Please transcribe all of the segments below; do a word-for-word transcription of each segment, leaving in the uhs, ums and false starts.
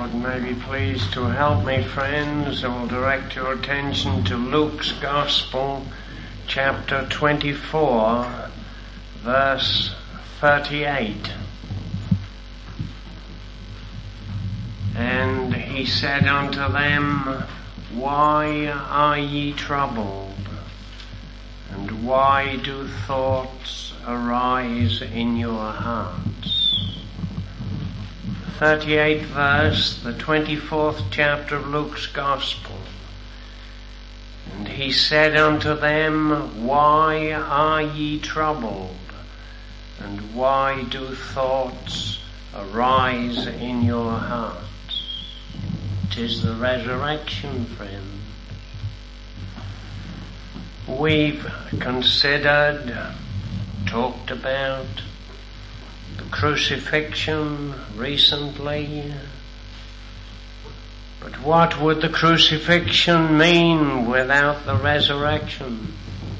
Lord may be pleased to help me, friends. I will direct your attention to Luke's Gospel, chapter twenty-four, verse thirty-eight. And he said unto them, Why are ye troubled? And why do thoughts arise in your hearts? thirty-eighth verse, the twenty-fourth chapter of Luke's Gospel. And he said unto them, Why are ye troubled? And why do thoughts arise in your hearts? 'Tis the resurrection, friend. We've considered, talked about the crucifixion recently. But what would the crucifixion mean without the resurrection?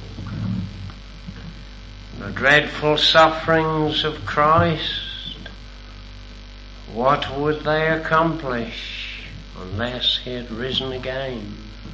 The dreadful sufferings of Christ, what would they accomplish unless he had risen again?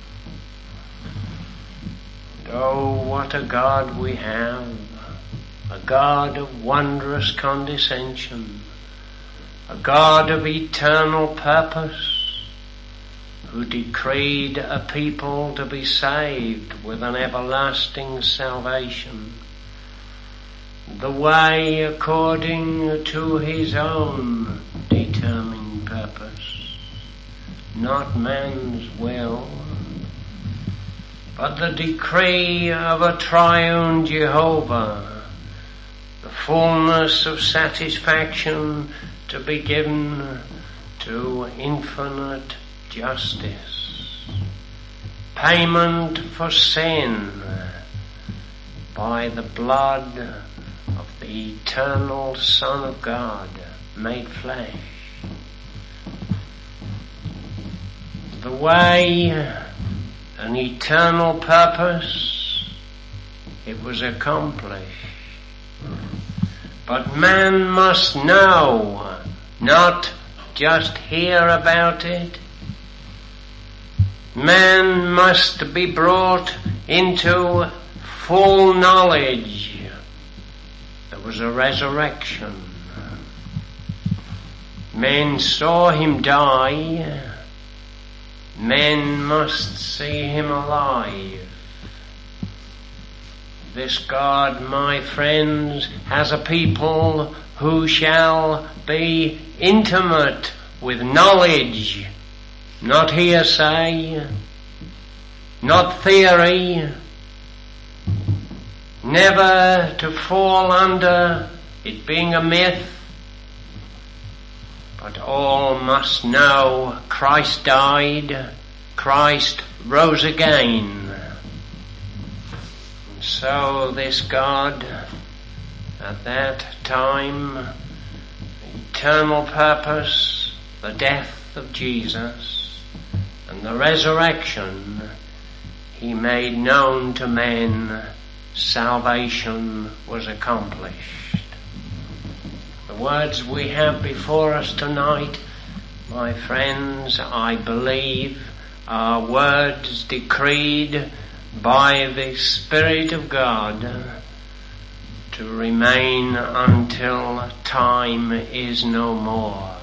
And oh, what a God we have, a God of wondrous condescension, a God of eternal purpose, who decreed a people to be saved with an everlasting salvation, the way according to his own determined purpose, not man's will, but the decree of a triune Jehovah, the fullness of satisfaction to be given to infinite justice, payment for sin by the blood of the eternal Son of God made flesh. The way, an eternal purpose, it was accomplished. But man must know, not just hear about it. Man must be brought into full knowledge. There was a resurrection. Men saw him die. Men must see him alive. This God, my friends, has a people who shall be intimate with knowledge, not hearsay, not theory, never to fall under it being a myth, but all must know Christ died, Christ rose again. So this God, at that time, eternal purpose, the death of Jesus, and the resurrection, he made known to men, salvation was accomplished. The words we have before us tonight, my friends, I believe, are words decreed by the Spirit of God to remain until time is no more.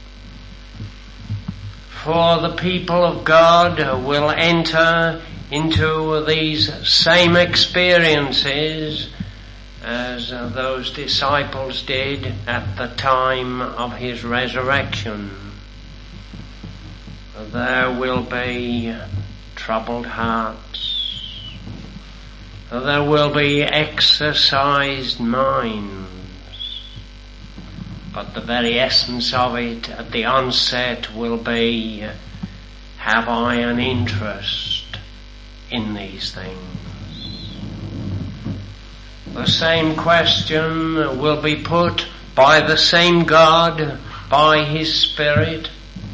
For the people of God will enter into these same experiences as those disciples did at the time of his resurrection. There will be troubled hearts. There will be exercised minds. But the very essence of it at the onset will be, have I an interest in these things? The same question will be put by the same God, by his Spirit.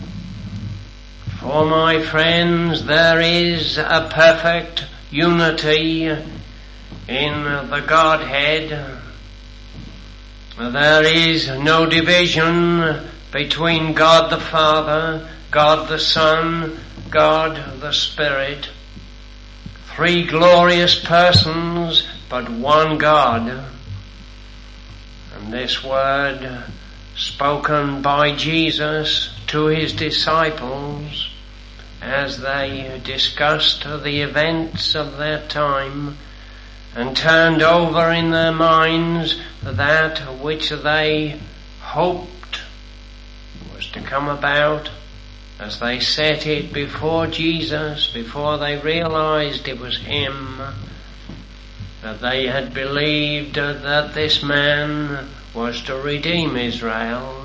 For my friends, there is a perfect unity in the Godhead. There is no division between God the Father, God the Son, God the Spirit. Three glorious persons, but one God. And this word spoken by Jesus to his disciples as they discussed the events of their time and turned over in their minds that which they hoped was to come about, as they set it before Jesus, before they realized it was him, that they had believed that this man was to redeem Israel.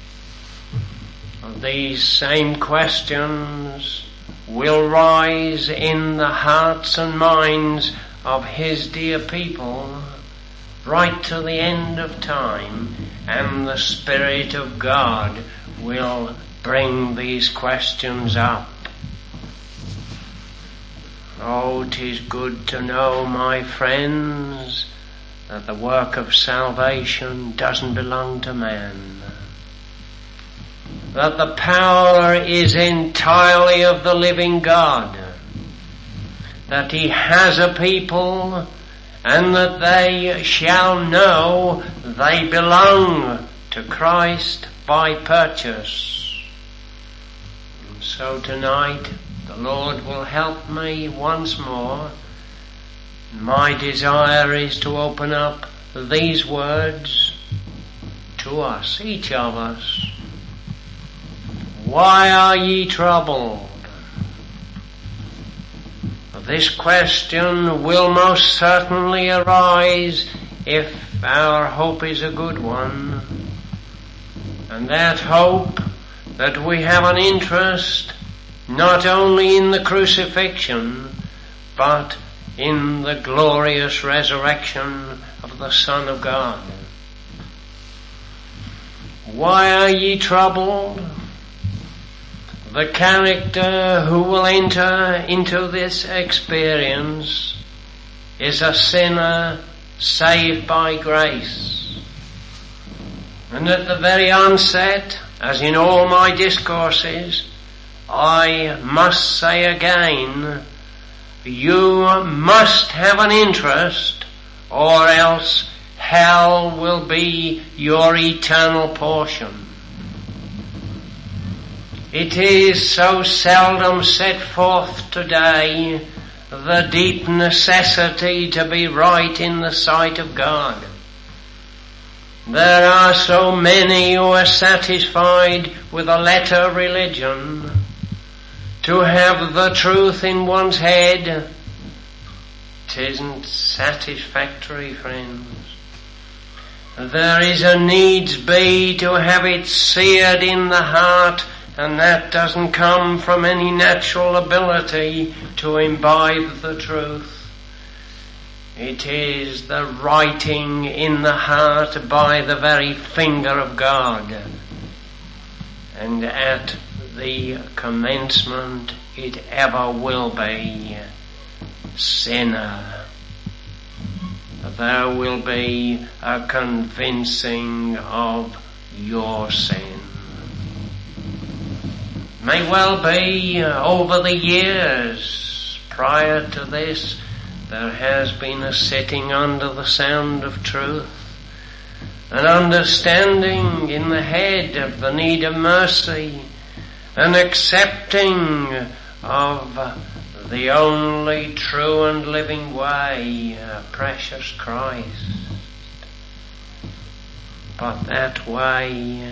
These same questions will rise in the hearts and minds of his dear people right to the end of time, and the Spirit of God will bring these questions up. Oh, 'tis good to know, my friends, that the work of salvation doesn't belong to man. That the power is entirely of the living God. That he has a people, and that they shall know they belong to Christ by purchase. And so tonight, the Lord will help me once more. My desire is to open up these words to us, each of us. Why are ye troubled? This question will most certainly arise if our hope is a good one. And that hope that we have an interest not only in the crucifixion, but in the glorious resurrection of the Son of God. Why are ye troubled? The character who will enter into this experience is a sinner saved by grace. And at the very onset, as in all my discourses, I must say again, you must have an interest, or else hell will be your eternal portion. It is so seldom set forth today, the deep necessity to be right in the sight of God. There are so many who are satisfied with a letter religion, to have the truth in one's head. 'Tisn't satisfactory, friends. There is a needs be to have it seared in the heart, and that doesn't come from any natural ability to imbibe the truth. It is the writing in the heart by the very finger of God. And at the commencement it ever will be, sinner. There will be a convincing of your sin. May well be uh, over the years prior to this there has been a sitting under the sound of truth, an understanding in the head of the need of mercy, an accepting of the only true and living way, uh, precious Christ. But that way,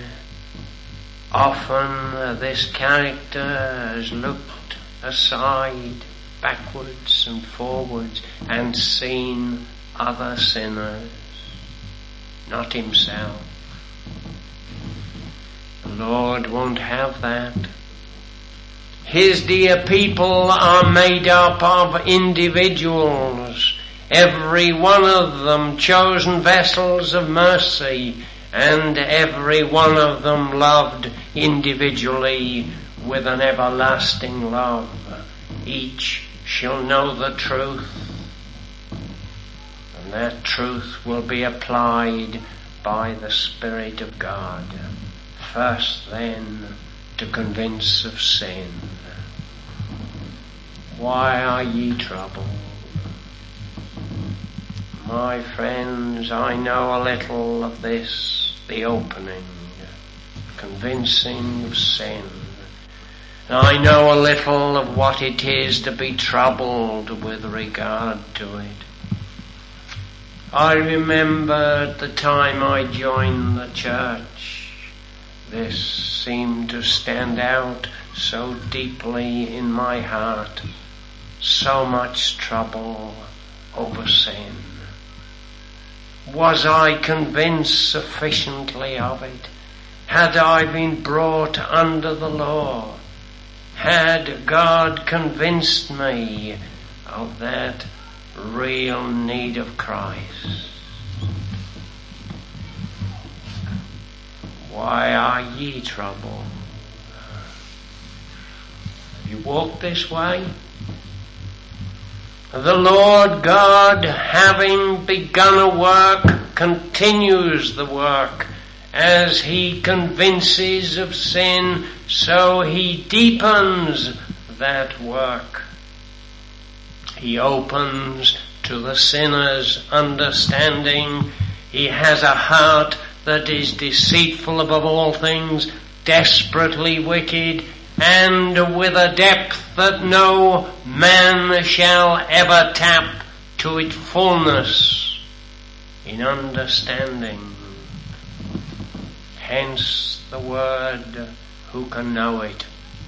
often uh, this character has looked aside, backwards and forwards, and seen other sinners, not himself. The Lord won't have that. His dear people are made up of individuals, every one of them chosen vessels of mercy, and every one of them loved individually with an everlasting love. Each shall know the truth, and that truth will be applied by the Spirit of God. First then, to convince of sin. Why are ye troubled? My friends, I know a little of this, the opening, convincing of sin. And I know a little of what it is to be troubled with regard to it. I remember at the time I joined the church, this seemed to stand out so deeply in my heart, so much trouble over sin. Was I convinced sufficiently of it? Had I been brought under the law? Had God convinced me of that real need of Christ? Why are ye troubled? Have you walked this way? The Lord God, having begun a work, continues the work. As he convinces of sin, so he deepens that work. He opens to the sinner's understanding. He has a heart that is deceitful above all things, desperately wicked, and with a depth that no man shall ever tap to its fullness in understanding. Hence the word, who can know it?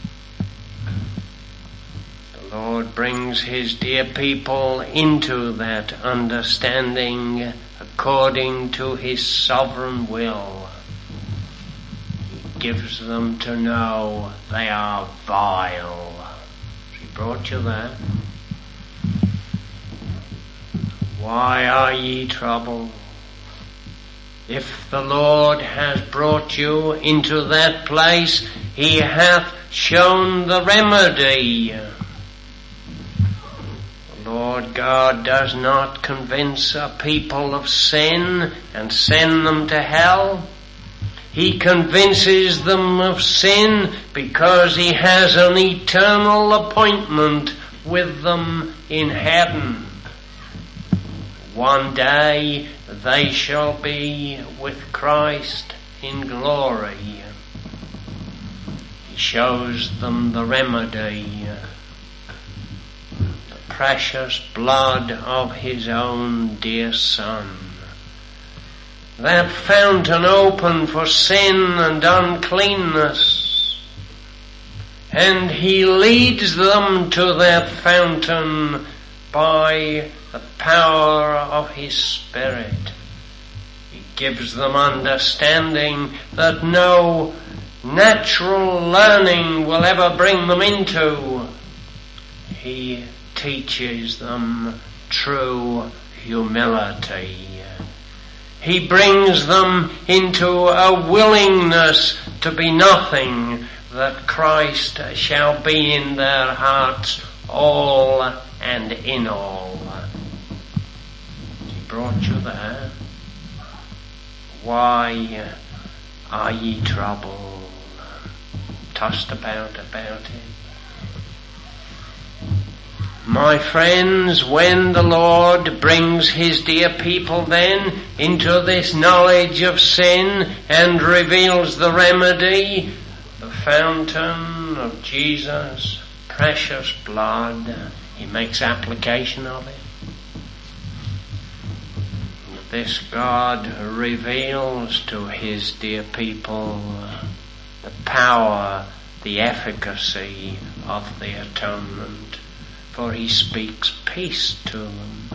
The Lord brings his dear people into that understanding according to his sovereign will. He gives them to know they are vile. Has he brought you there? Why are ye troubled? If the Lord has brought you into that place, he hath shown the remedy. The Lord God does not convince a people of sin and send them to hell. He convinces them of sin because he has an eternal appointment with them in heaven. One day they shall be with Christ in glory. He shows them the remedy, the precious blood of his own dear Son. That fountain open for sin and uncleanness. And he leads them to that fountain by the power of his Spirit. He gives them understanding that no natural learning will ever bring them into. He teaches them true humility. He brings them into a willingness to be nothing, that Christ shall be in their hearts all and in all. He brought you there. Why are ye troubled? Tossed about about it. My friends, when the Lord brings his dear people then into this knowledge of sin and reveals the remedy, the fountain of Jesus' precious blood, he makes application of it. This God reveals to his dear people the power, the efficacy of the atonement, for he speaks peace to them.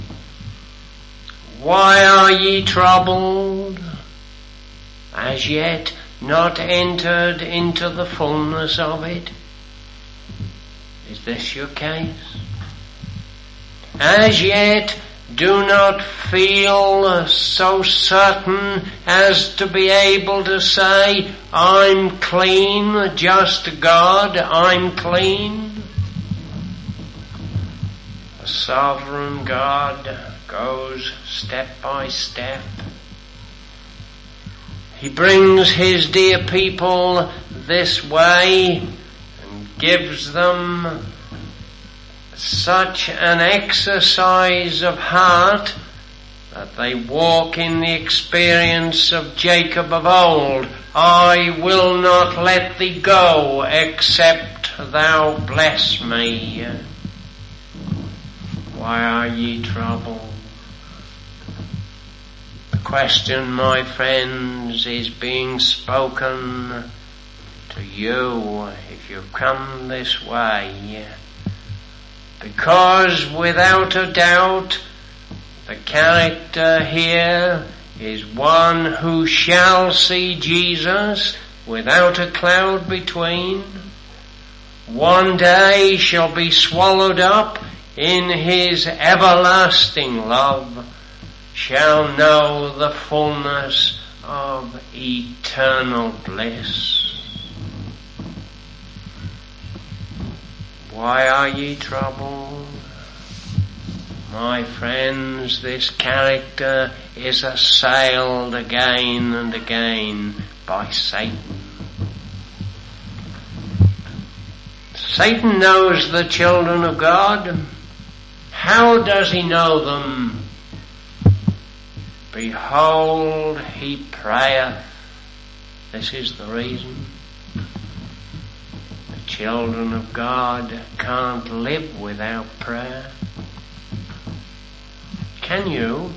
Why are ye troubled? As yet not entered into the fullness of it? Is this your case? As yet do not feel so certain as to be able to say, I'm clean, just God, I'm clean? The sovereign God goes step by step. He brings his dear people this way and gives them such an exercise of heart that they walk in the experience of Jacob of old. I will not let thee go except thou bless me. Why are ye troubled? The question, my friends, is being spoken to you if you've come this way. Because without a doubt, the character here is one who shall see Jesus without a cloud between. One day shall be swallowed up in his everlasting love, shall know the fullness of eternal bliss. Why are ye troubled? My friends, this character is assailed again and again by Satan. Satan knows the children of God. How does he know them? Behold, he prayeth. This is the reason. The children of God can't live without prayer. Can you?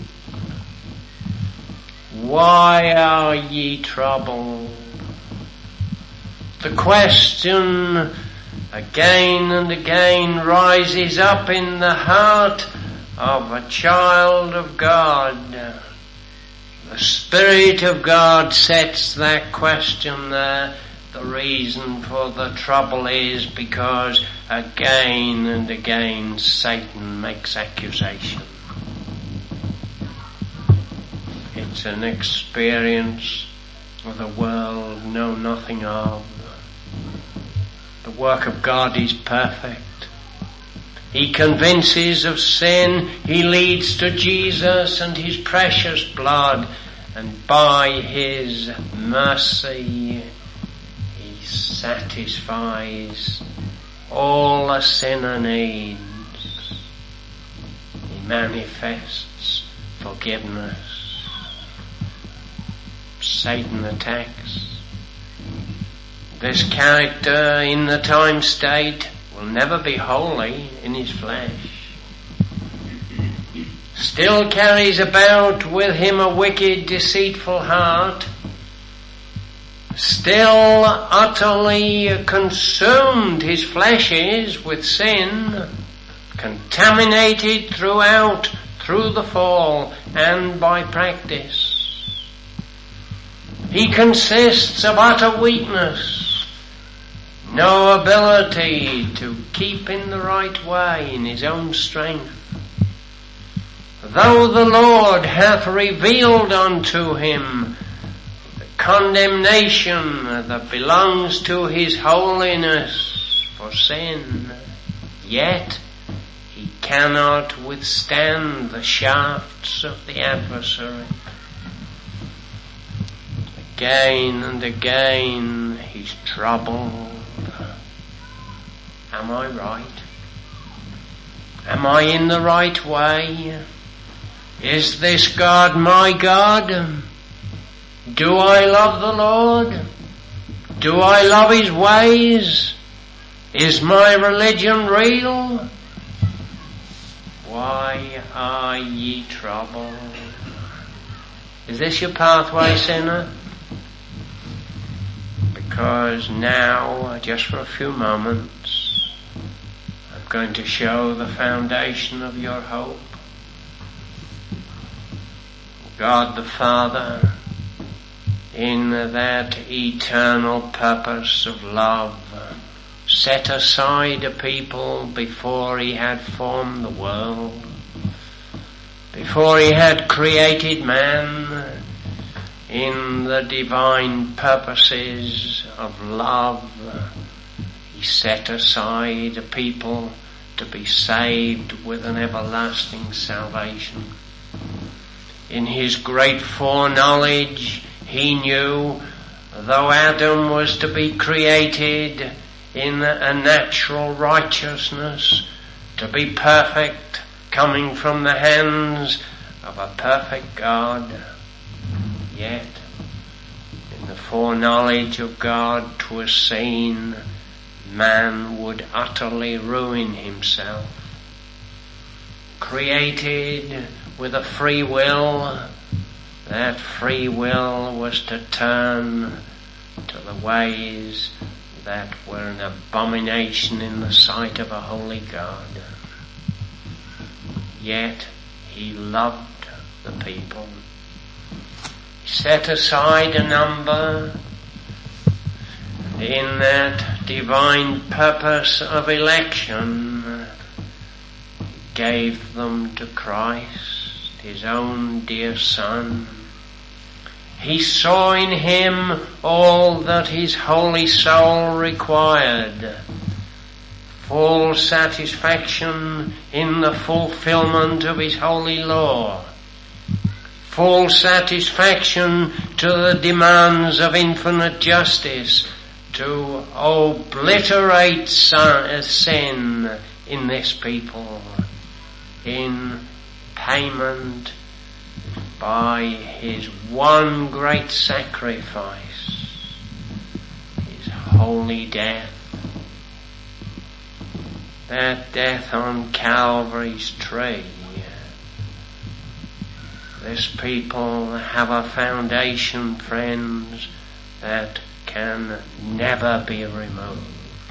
Why are ye troubled? The question again and again rises up in the heart of a child of God. The Spirit of God sets that question there. The reason for the trouble is because again and again Satan makes accusation. It's an experience of the world know nothing of. The work of God is perfect. He convinces of sin. He leads to Jesus and his precious blood. And by his mercy, he satisfies all a sinner needs. He manifests forgiveness. Satan attacks. This character in the time state will never be holy in his flesh. Still carries about with him a wicked, deceitful heart. Still utterly consumed his flesh is with sin, contaminated throughout, through the fall and by practice. He consists of utter weakness, no ability to keep in the right way in his own strength. Though the Lord hath revealed unto him the condemnation that belongs to his holiness for sin, yet he cannot withstand the shafts of the adversary. Again and again he's troubled. Am I right? Am I in the right way? Is this God my God? Do I love the Lord? Do I love his ways? Is my religion real? Why are ye troubled? Is this your pathway, sinner? Because now, just for a few moments, I'm going to show the foundation of your hope. God the Father, in that eternal purpose of love, set aside a people before he had formed the world, before he had created man. In the divine purposes of love, he set aside a people to be saved with an everlasting salvation. In his great foreknowledge, he knew, though Adam was to be created in a natural righteousness, to be perfect, coming from the hands of a perfect God, yet in the foreknowledge of God 'twas seen man would utterly ruin himself. Created with a free will, that free will was to turn to the ways that were an abomination in the sight of a holy God. Yet he loved the people. He set aside a number, and in that divine purpose of election gave them to Christ, his own dear Son. He saw in him all that his holy soul required. Full satisfaction in the fulfillment of his holy law. Full satisfaction to the demands of infinite justice to obliterate sin in this people in payment by his one great sacrifice, his holy death. That death on Calvary's tree. This people have a foundation, friends, that can never be removed.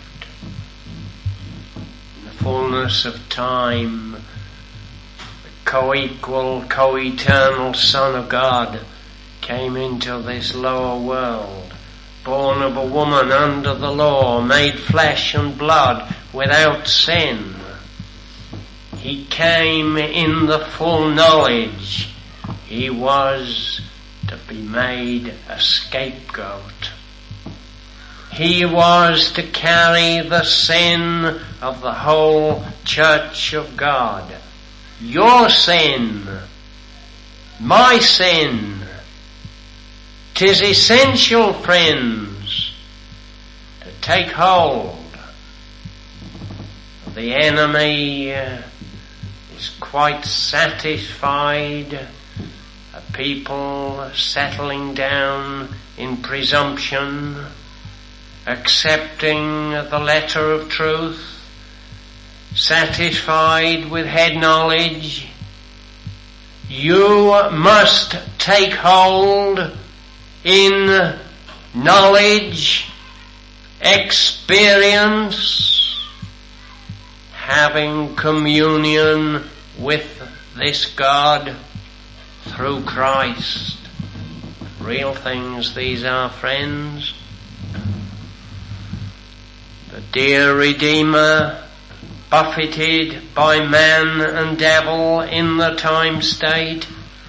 In the fullness of time, co-equal, co-eternal Son of God came into this lower world, born of a woman under the law, made flesh and blood without sin. He came in the full knowledge he was to be made a scapegoat. He was to carry the sin of the whole church of God. Your sin, my sin. 'Tis essential, friends, to take hold. The enemy is quite satisfied, a people settling down in presumption, accepting the letter of truth, satisfied with head knowledge. You must take hold in knowledge, experience, having communion with this God through Christ. Real things these are, friends. The dear Redeemer, buffeted by man and devil in the time state,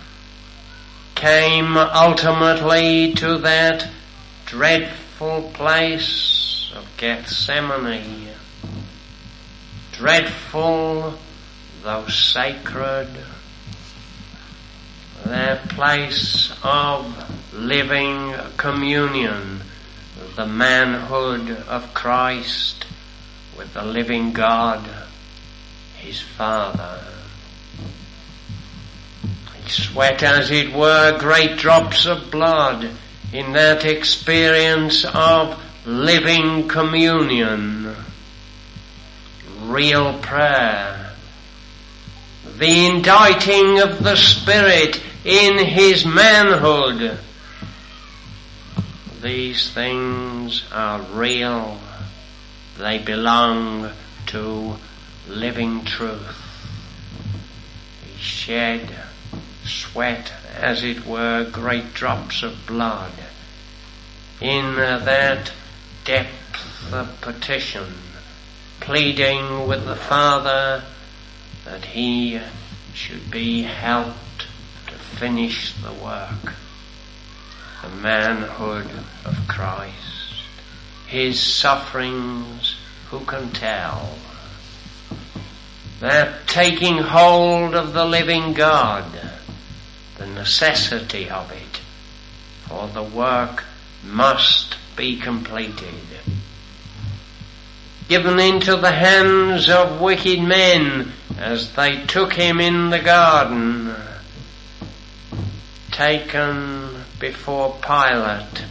came ultimately to that dreadful place of Gethsemane. Dreadful, though sacred, that place of living communion, the manhood of Christ with the living God, his Father. He sweat, as it were, great drops of blood in that experience of living communion, real prayer, the inditing of the Spirit in his manhood. These things are real. They belong to living truth. He shed, sweat, as it were, great drops of blood in that depth of petition, pleading with the Father that he should be helped to finish the work. The manhood of Christ. His sufferings, who can tell? That taking hold of the living God, the necessity of it, for the work must be completed. Given into the hands of wicked men as they took him in the garden, taken before Pilate,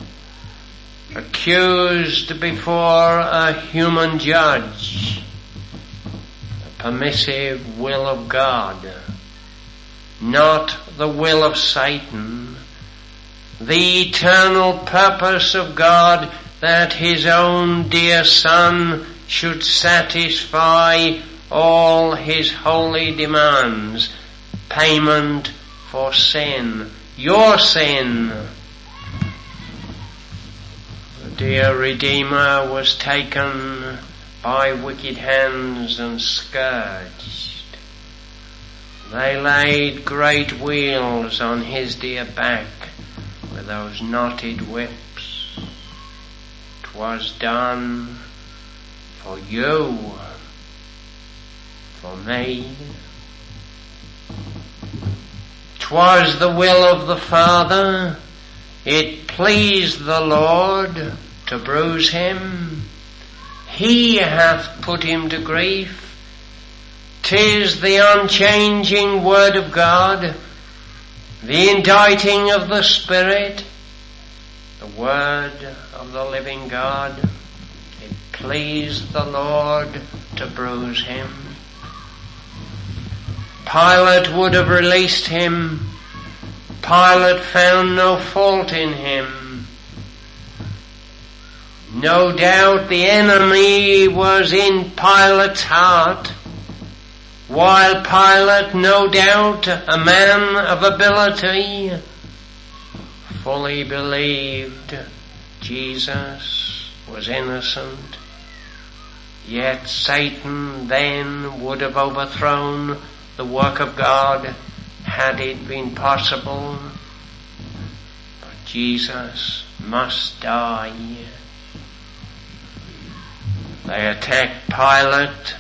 accused before a human judge, the permissive will of God, not the will of Satan, the eternal purpose of God that his own dear Son should satisfy all his holy demands, payment for sin, your sin. The dear Redeemer was taken by wicked hands and scourged. They laid great wheels on his dear back with those knotted whips. 'Twas done for you, for me. 'Twas the will of the Father, it pleased the Lord to bruise him. He hath put him to grief. 'Tis the unchanging word of God, the inditing of the Spirit, the word of the living God. It pleased the Lord to bruise him. Pilate would have released him. Pilate found no fault in him. No doubt the enemy was in Pilate's heart, while Pilate, no doubt a man of ability, fully believed Jesus was innocent. Yet Satan then would have overthrown the work of God had it been possible. But Jesus must die. They attacked Pilate,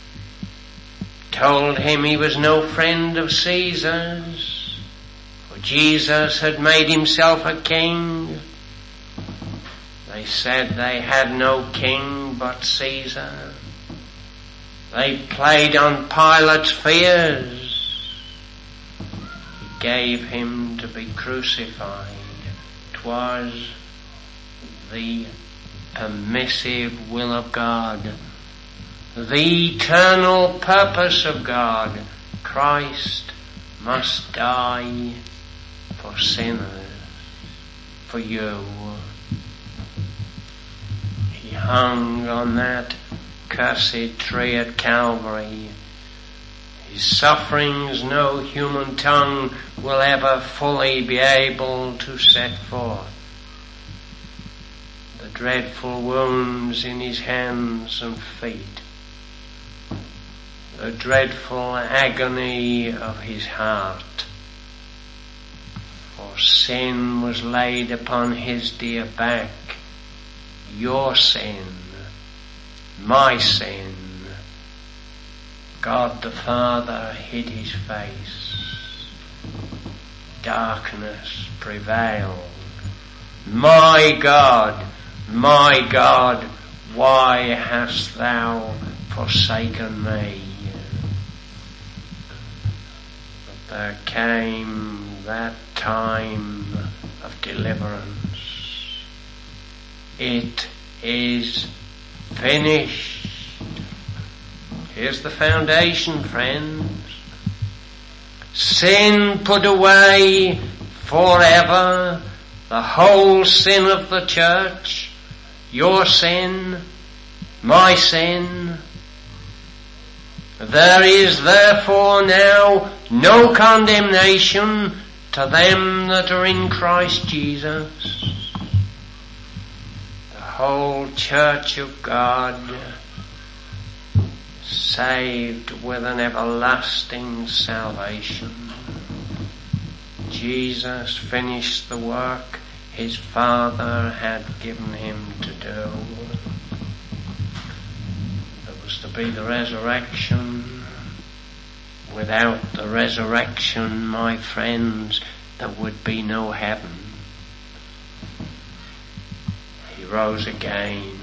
told him he was no friend of Caesar's, for Jesus had made himself a king. They said they had no king but Caesar. They played on Pilate's fears. He gave him to be crucified. 'Twas the permissive will of God, the eternal purpose of God. Christ must die for sinners, for you. He hung on that cursed tree at Calvary. His sufferings no human tongue will ever fully be able to set forth. The dreadful wounds in his hands and feet, the dreadful agony of his heart. For sin was laid upon his dear back, your sin, my sin. God the Father hid his face. Darkness prevailed. My God, my God, why hast thou forsaken me? But there came that time of deliverance. It is finished. Here's the foundation, friends. Sin put away forever, the whole sin of the church, your sin, my sin. There is therefore now no condemnation to them that are in Christ Jesus. The whole church of God saved with an everlasting salvation. Jesus finished the work his Father had given him to do. There was to be the resurrection. Without the resurrection, my friends, there would be no heaven. rose again.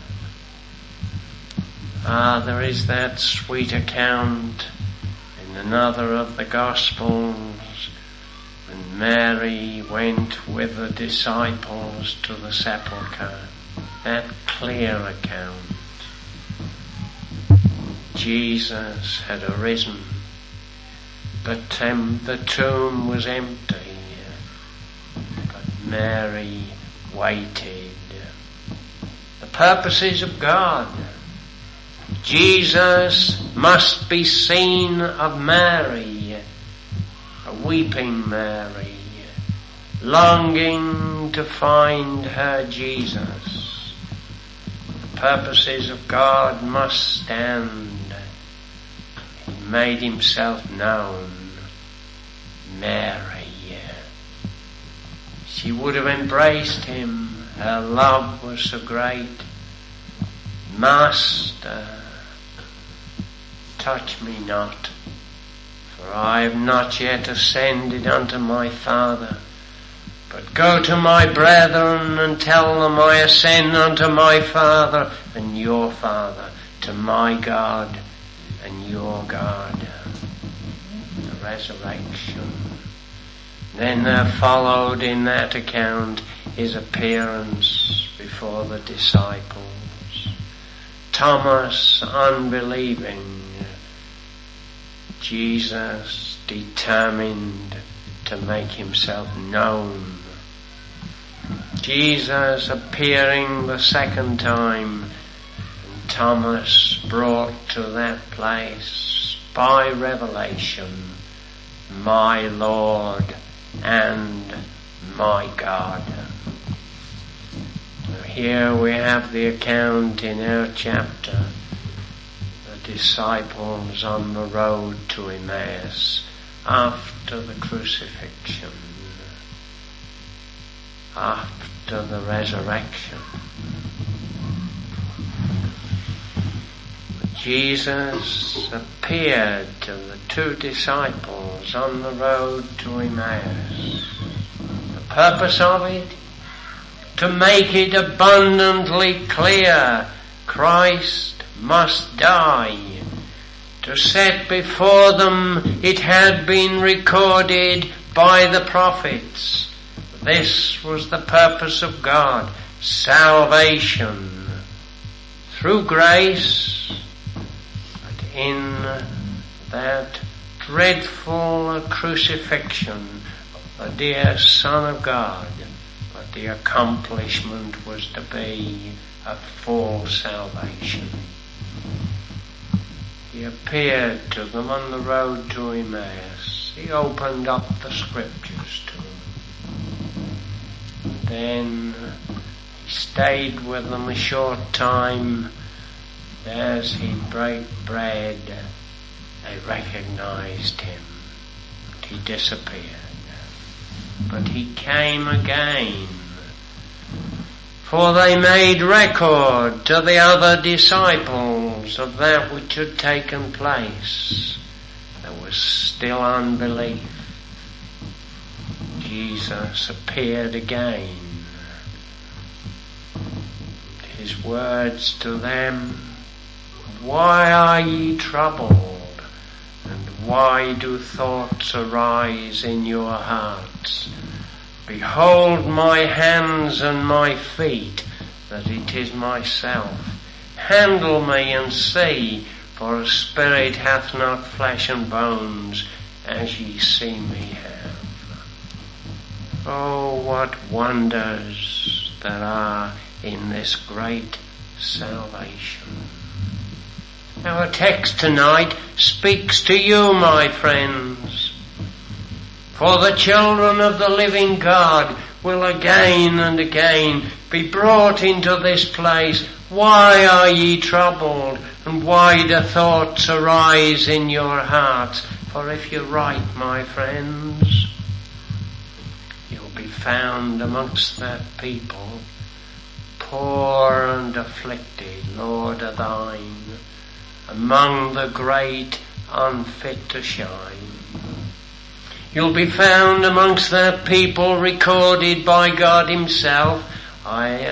Ah, there is that sweet account in another of the Gospels when Mary went with the disciples to the sepulchre. That clear account. Jesus had arisen, but um, the tomb was empty. But Mary waited. The purposes of God. Jesus must be seen of Mary, a weeping Mary, longing to find her Jesus. The purposes of God must stand. He made himself known. Mary. She would have embraced him. Her love was so great. Master, touch me not, for I have not yet ascended unto my Father. But go to my brethren and tell them I ascend unto my Father and your Father, to my God and your God. The resurrection. Then there followed in that account his appearance before the disciples. Thomas unbelieving, Jesus determined to make himself known. Jesus appearing the second time, and Thomas brought to that place by revelation, my Lord and my God. Here we have the account in our chapter, the disciples on the road to Emmaus after the crucifixion, after the resurrection. Jesus appeared to the two disciples on the road to Emmaus. The purpose of it? To make it abundantly clear, Christ must die. To set before them it had been recorded by the prophets. This was the purpose of God, salvation through grace, but in that dreadful crucifixion of the dear Son of God. But the accomplishment was to be a full salvation. He appeared to them on the road to Emmaus. He opened up the scriptures to them. And then he stayed with them a short time. As he broke bread, they recognized him. And he disappeared. But he came again. For they made record to the other disciples of that which had taken place. There was still unbelief. Jesus appeared again. His words to them, why are ye troubled? And why do thoughts arise in your hearts? Behold my hands and my feet, that it is myself. Handle me and see, for a spirit hath not flesh and bones, as ye see me have. Oh, what wonders there are in this great salvation. Our text tonight speaks to you, my friends. For the children of the living God will again and again be brought into this place. Why are ye troubled? And why do thoughts arise in your hearts? For if you're right, my friends, you'll be found amongst that people, poor and afflicted, Lord, are thine, among the great unfit to shine. You'll be found amongst that people recorded by God himself. I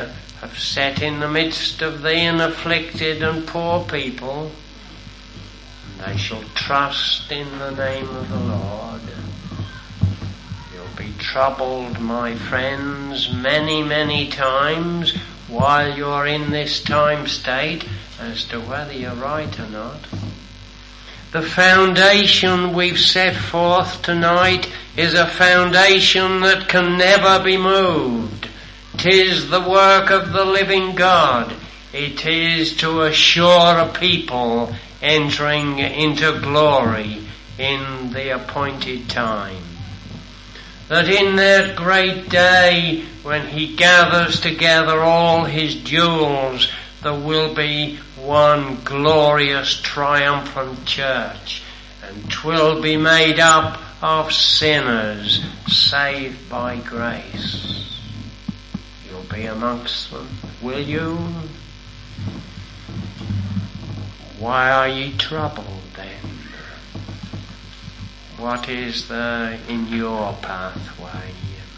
have set in the midst of thee an afflicted and poor people, and they shall trust in the name of the Lord. You'll be troubled, my friends, many, many times while you're in this time state as to whether you're right or not. The foundation we've set forth tonight is a foundation that can never be moved. 'Tis the work of the living God. It is to assure a people entering into glory in the appointed time. That in that great day when he gathers together all his jewels, there will be one glorious triumphant church, and 'twill be made up of sinners saved by grace. You'll be amongst them, will you? Why are ye troubled then? What is there in your pathway?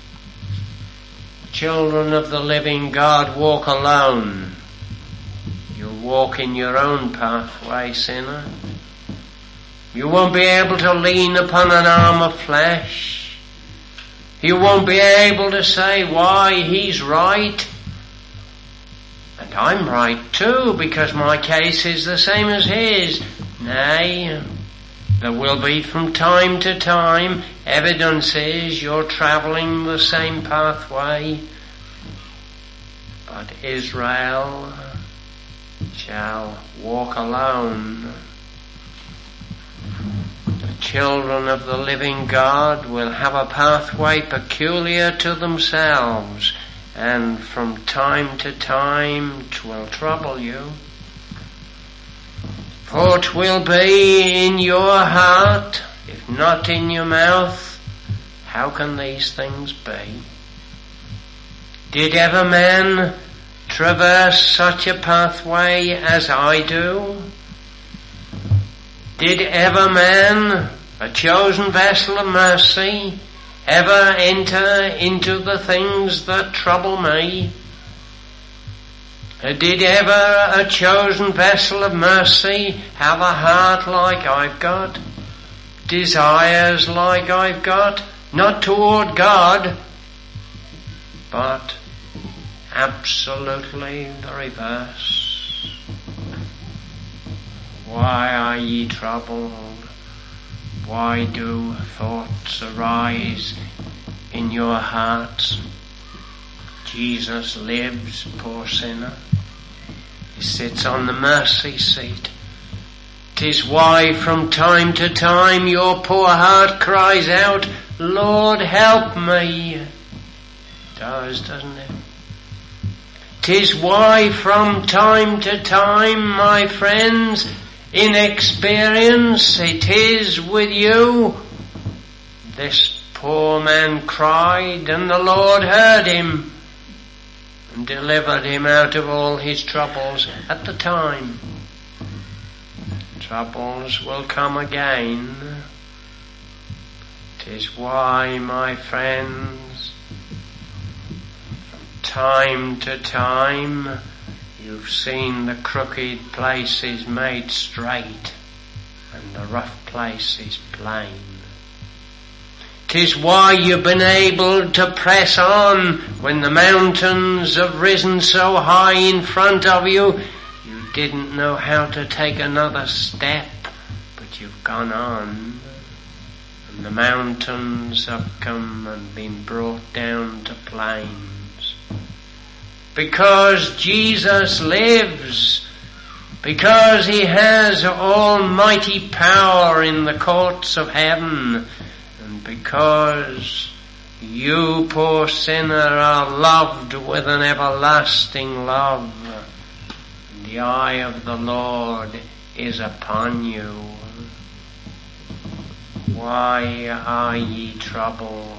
Children of the living God, walk alone. You'll walk in your own pathway, sinner. You won't be able to lean upon an arm of flesh. You won't be able to say why he's right and I'm right too, because my case is the same as his. Nay, there will be from time to time evidences you're travelling the same pathway, but Israel shall walk alone. The children of the living God will have a pathway peculiar to themselves, and from time to time 'twill trouble you. For 'twill be in your heart, if not in your mouth. How can these things be? Did ever man traverse such a pathway as I do? Did ever man, a chosen vessel of mercy, ever enter into the things that trouble me? Did ever a chosen vessel of mercy have a heart like I've got? Desires like I've got? Not toward God, but absolutely the reverse. Why are ye troubled? Why do thoughts arise in your hearts? Jesus lives, poor sinner. He sits on the mercy seat. 'Tis why from time to time your poor heart cries out, Lord, help me. It does, doesn't it? 'Tis why from time to time, my friends, in experience it is with you. This poor man cried, and the Lord heard him and delivered him out of all his troubles at the time. Troubles will come again. 'Tis why, my friends, from time to time you've seen the crooked places made straight and the rough places plain. 'Tis why you've been able to press on when the mountains have risen so high in front of you, you didn't know how to take another step, but you've gone on, and the mountains have come and been brought down to plains. Because Jesus lives, because he has almighty power in the courts of heaven, because you, poor sinner, are loved with an everlasting love, and the eye of the Lord is upon you. Why are ye troubled?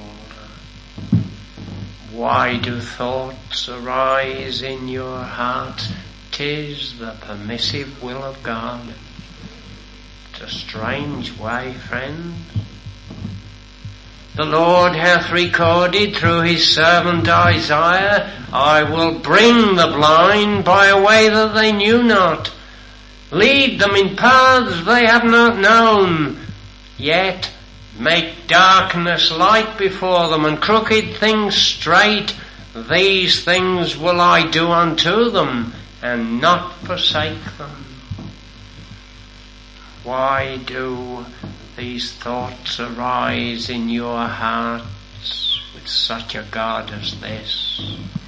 Why do thoughts arise in your heart? 'Tis the permissive will of God. It's a strange way, friend. The Lord hath recorded through his servant Isaiah, I will bring the blind by a way that they knew not, lead them in paths they have not known, yet make darkness light before them, and crooked things straight. These things will I do unto them, and not forsake them. Why do these thoughts arise in your hearts with such a God as this?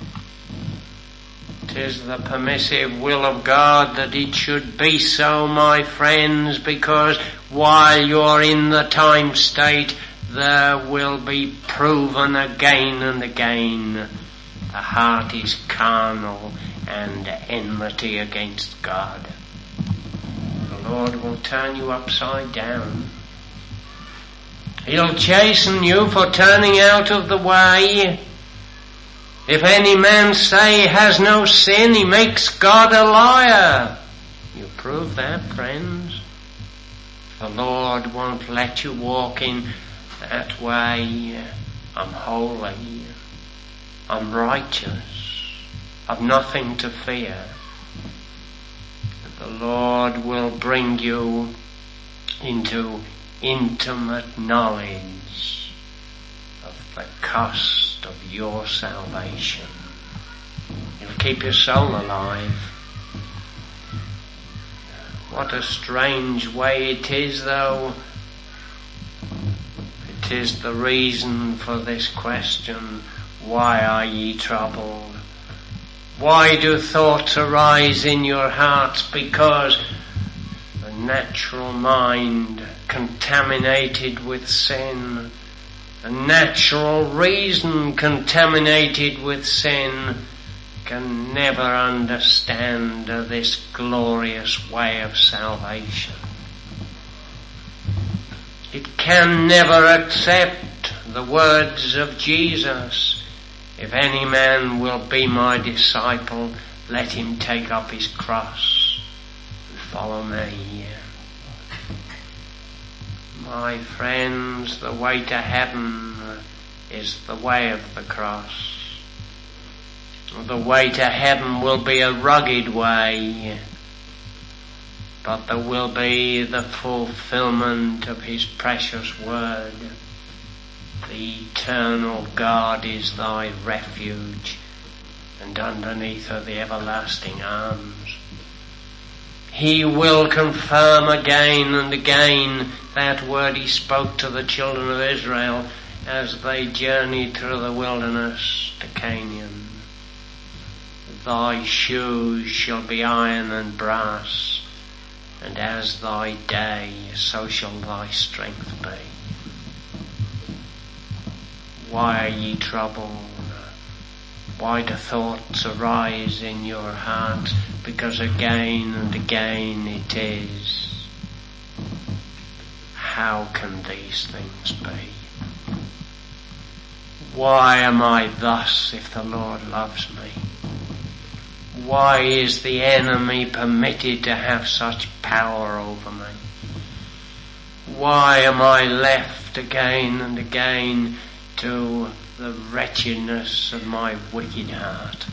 'Tis the permissive will of God that it should be so, my friends, because while you're in the time state, there will be proven again and again the heart is carnal and enmity against God. The Lord will turn you upside down. He'll chasten you for turning out of the way. If any man say he has no sin, he makes God a liar. You prove that, friends. The Lord won't let you walk in that way. I'm holy. I'm righteous. I've nothing to fear. The Lord will bring you into intimate knowledge of the cost of your salvation. It'll keep your soul alive. What a strange way it is, though. It is the reason for this question, why are ye troubled? Why do thoughts arise in your hearts? Because the natural mind contaminated with sin, a natural reason contaminated with sin, can never understand this glorious way of salvation. It can never accept the words of Jesus, if any man will be my disciple, let him take up his cross and follow me. My friends, the way to heaven is the way of the cross. The way to heaven will be a rugged way, but there will be the fulfillment of his precious word. The eternal God is thy refuge, and underneath are the everlasting arms. He will confirm again and again that word he spoke to the children of Israel as they journeyed through the wilderness to Canaan. Thy shoes shall be iron and brass, and as thy day, so shall thy strength be. Why are ye troubled? Why do thoughts arise in your hearts? Because again and again it is, how can these things be? Why am I thus if the Lord loves me? Why is the enemy permitted to have such power over me? Why am I left again and again to the wretchedness of my wicked heart?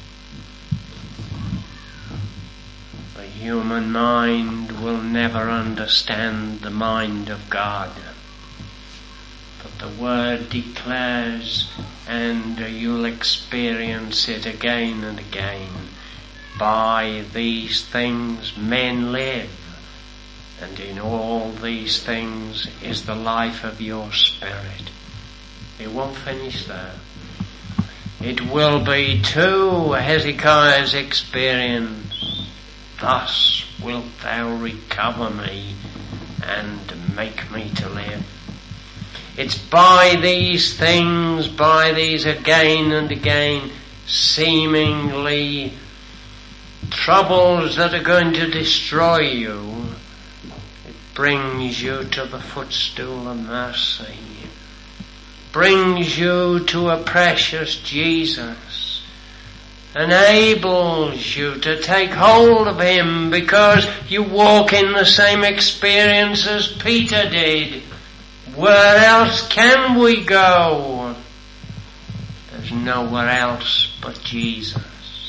The human mind will never understand the mind of God. But the word declares, and you'll experience it again and again, by these things men live, and in all these things is the life of your spirit. It won't finish there. It will be too Hezekiah's experience. Thus wilt thou recover me and make me to live. It's by these things, by these again and again, seemingly troubles that are going to destroy you, it brings you to the footstool of mercy. Brings you to a precious Jesus, enables you to take hold of him because you walk in the same experience as Peter did. Where else can we go? There's nowhere else but Jesus.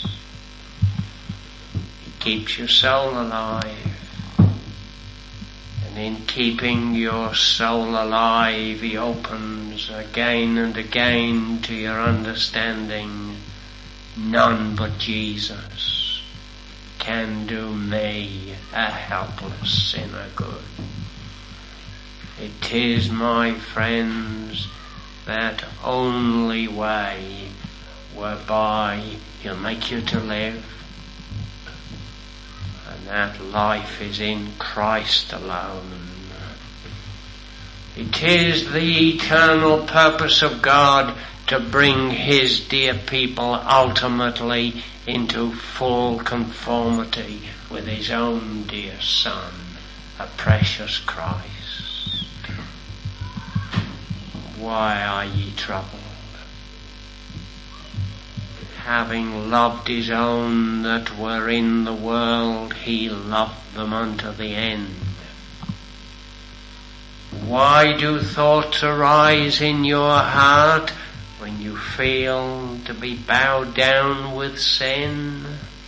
He keeps your soul alive. And in keeping your soul alive, He opens again and again to your understanding, none but Jesus can do me, a helpless sinner, good. It is, my friends, that only way whereby He'll make you to live, and that life is in Christ alone. It is the eternal purpose of God to bring His dear people ultimately into full conformity with His own dear Son, a precious Christ. Why are ye troubled? Having loved His own that were in the world, He loved them unto the end. Why do thoughts arise in your heart when you feel to be bowed down with sin?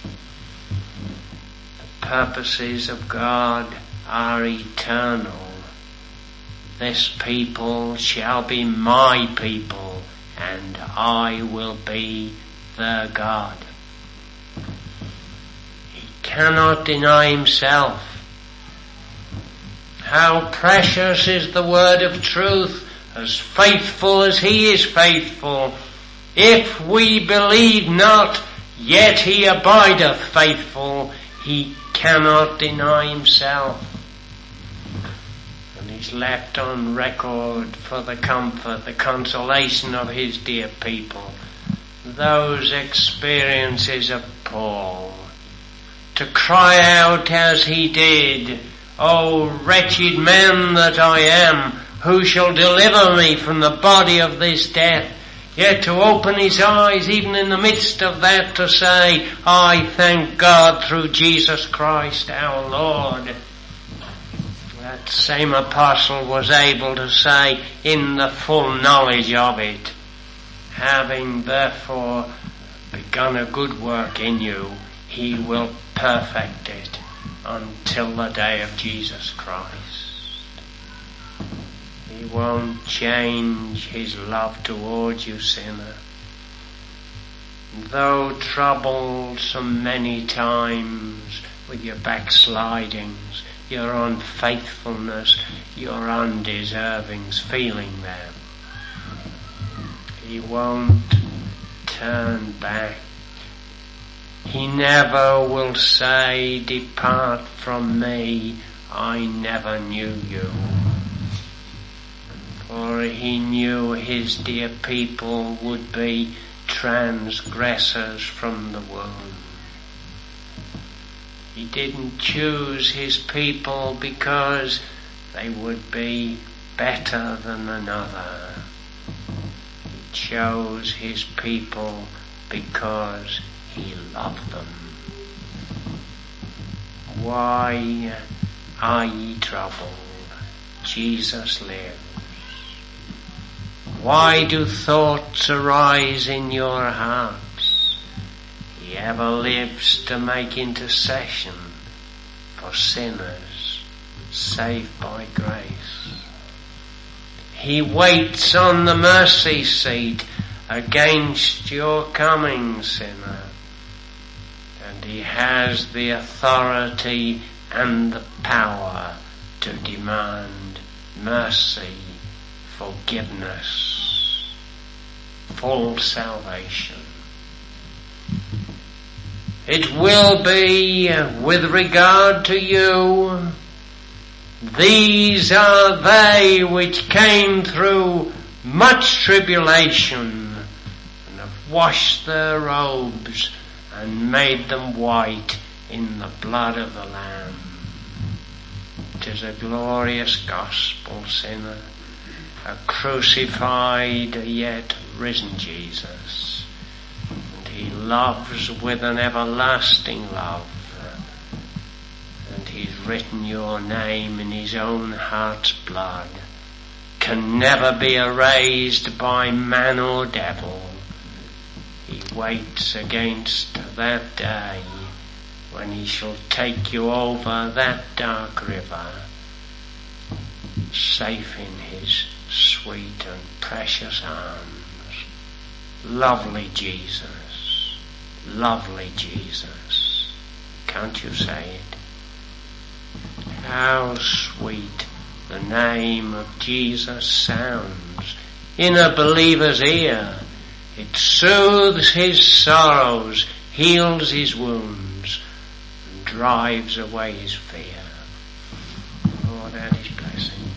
The purposes of God are eternal. This people shall be my people, and I will be their God. He cannot deny Himself. How precious is the word of truth, as faithful as He is faithful. If we believe not, yet He abideth faithful. He cannot deny Himself. And He's left on record for the comfort, the consolation of His dear people, those experiences of Paul, to cry out as he did, O wretched man that I am, who shall deliver me from the body of this death? Yet to open his eyes even in the midst of that to say, I thank God through Jesus Christ our Lord. That same apostle was able to say in the full knowledge of it, having therefore begun a good work in you, He will perfect it until the day of Jesus Christ. He won't change His love towards you, sinner. Though troubled so many times with your backslidings, your unfaithfulness, your undeservings, feeling them, He won't turn back. He never will say, depart from me, I never knew you. For He knew His dear people would be transgressors from the womb. He didn't choose His people because they would be better than another. He chose His people because He loved them. Why are ye troubled? Jesus lives. Why do thoughts arise in your hearts? He ever lives to make intercession for sinners saved by grace. He waits on the mercy seat against your coming, sinner. And He has the authority and the power to demand mercy, forgiveness, full salvation. It will be with regard to you. These are they which came through much tribulation and have washed their robes and made them white in the blood of the Lamb. It is a glorious gospel, sinner. A crucified yet risen Jesus. And He loves with an everlasting love. And He's written your name in His own heart's blood. can never be erased by man or devil. He waits against that day when he shall take you over that dark river, safe in his sweet and precious arms. Lovely Jesus, lovely Jesus. Can't you say it? How sweet the name of Jesus sounds in a believer's ear. It soothes his sorrows, heals his wounds, and drives away his fear. Lord, add his blessing.